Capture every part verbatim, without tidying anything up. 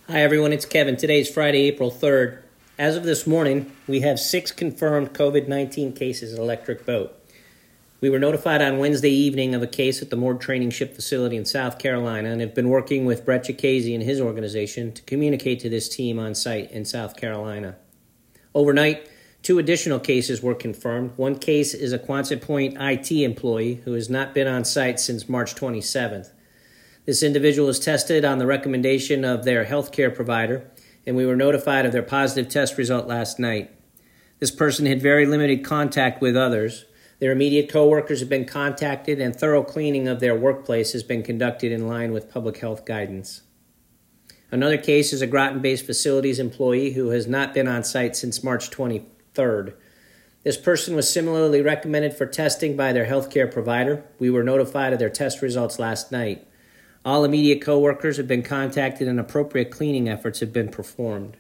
Hi everyone, it's Kevin. Today is Friday, April third. As of this morning, we have six confirmed COVID nineteen cases at Electric Boat. We were notified on Wednesday evening of a case at the moored training ship facility in South Carolina and have been working with Brett Chicasey and his organization to communicate to this team on site in South Carolina. Overnight, two additional cases were confirmed. One case is a Quonset Point I T employee who has not been on site since March twenty-seventh. This individual was tested on the recommendation of their healthcare provider, and we were notified of their positive test result last night. This person had very limited contact with others. Their immediate coworkers have been contacted, and thorough cleaning of their workplace has been conducted in line with public health guidance. Another case is a Groton-based facilities employee who has not been on site since March twenty-third. This person was similarly recommended for testing by their healthcare provider. We were notified of their test results last night. All immediate coworkers have been contacted and appropriate cleaning efforts have been performed.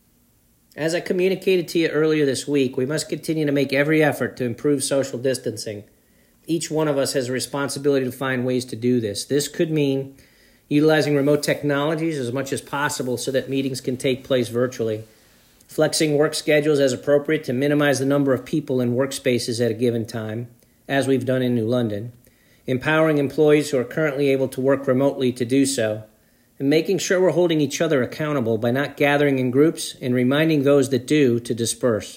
As I communicated to you earlier this week, we must continue to make every effort to improve social distancing. Each one of us has a responsibility to find ways to do this. This could mean utilizing remote technologies as much as possible so that meetings can take place virtually, flexing work schedules as appropriate to minimize the number of people in workspaces at a given time, as we've done in New London, empowering employees who are currently able to work remotely to do so, and making sure we're holding each other accountable by not gathering in groups and reminding those that do to disperse.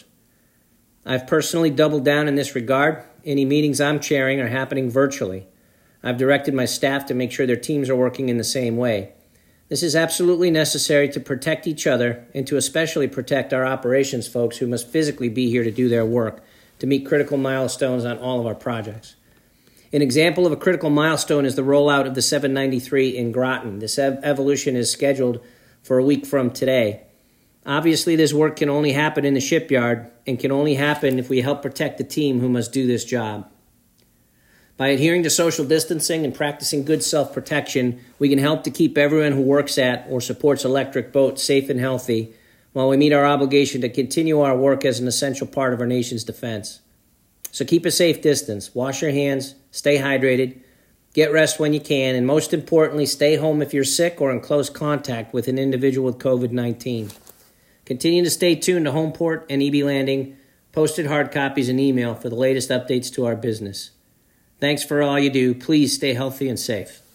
I've personally doubled down in this regard. Any meetings I'm chairing are happening virtually. I've directed my staff to make sure their teams are working in the same way. This is absolutely necessary to protect each other and to especially protect our operations folks who must physically be here to do their work, to meet critical milestones on all of our projects. An example of a critical milestone is the rollout of the seven ninety-three in Groton. This ev- evolution is scheduled for a week from today. Obviously, this work can only happen in the shipyard and can only happen if we help protect the team who must do this job. By adhering to social distancing and practicing good self-protection, we can help to keep everyone who works at or supports Electric Boat safe and healthy while we meet our obligation to continue our work as an essential part of our nation's defense. So keep a safe distance, wash your hands, stay hydrated, get rest when you can, and most importantly, stay home if you're sick or in close contact with an individual with COVID nineteen. Continue to stay tuned to Homeport and E B Landing, posted hard copies and email for the latest updates to our business. Thanks for all you do. Please stay healthy and safe.